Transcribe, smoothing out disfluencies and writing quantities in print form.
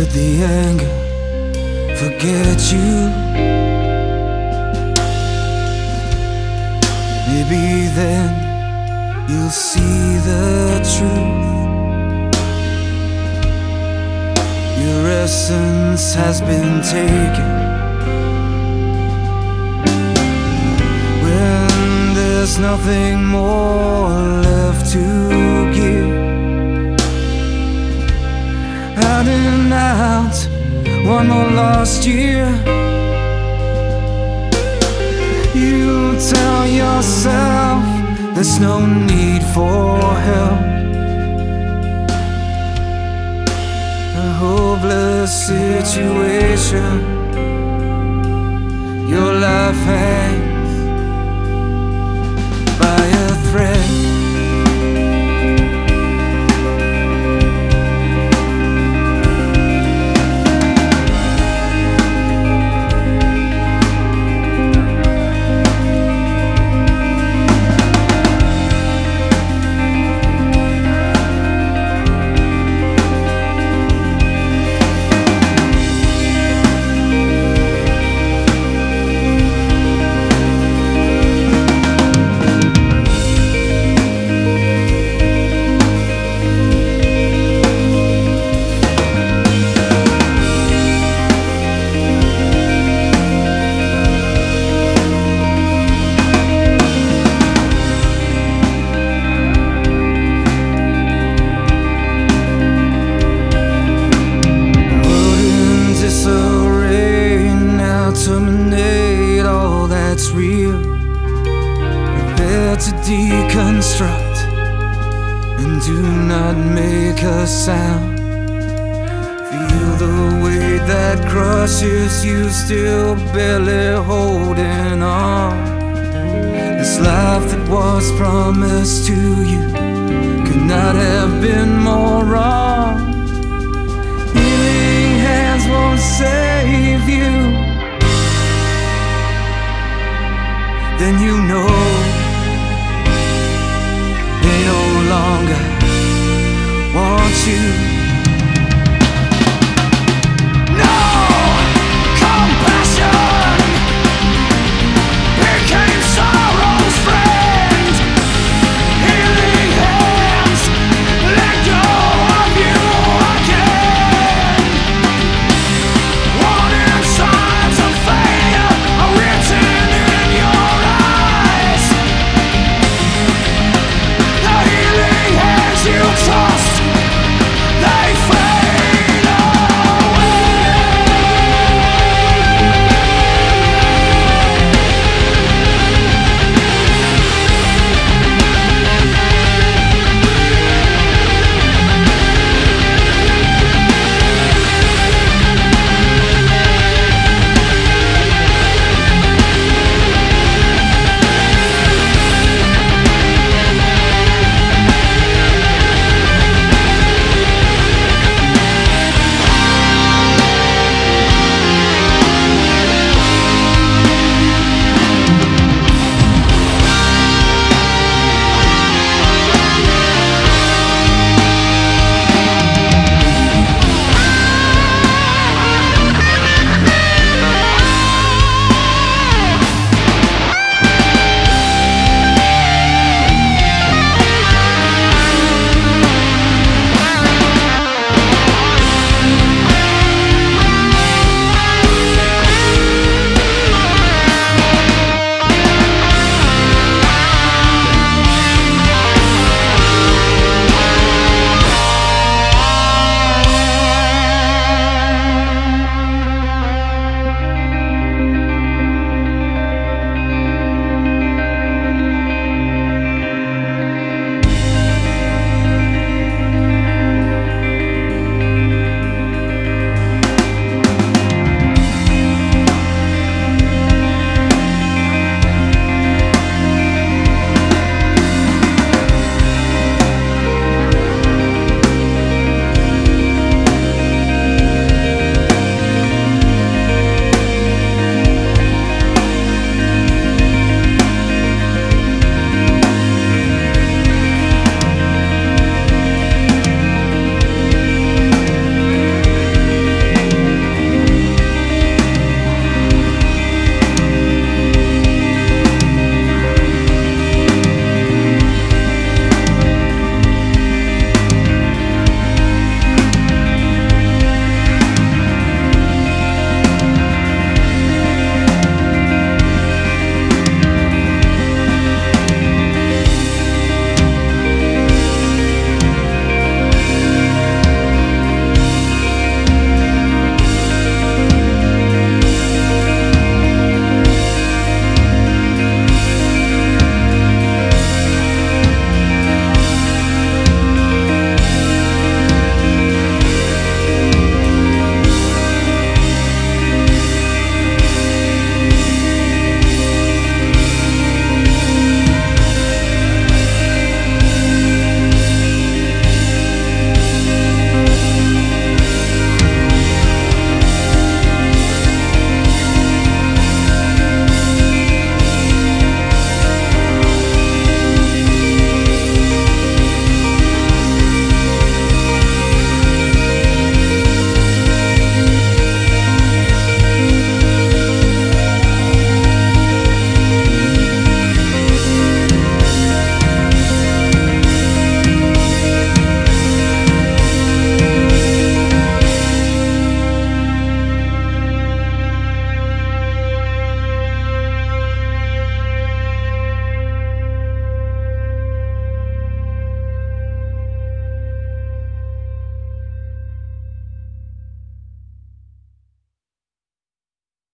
Let the anger forget you. Maybe then you'll see the truth. Your essence has been taken. When there's nothing more left to give. Out and out, one more lost year. You tell yourself there's no need for help. A hopeless situation. Your life hangs by a thread. Terminate all that's real. Prepare to deconstruct and do not make a sound. Feel the weight that crushes you, still barely holding on. This life that was promised to you could not have been more wrong. Healing hands won't save you. Then you know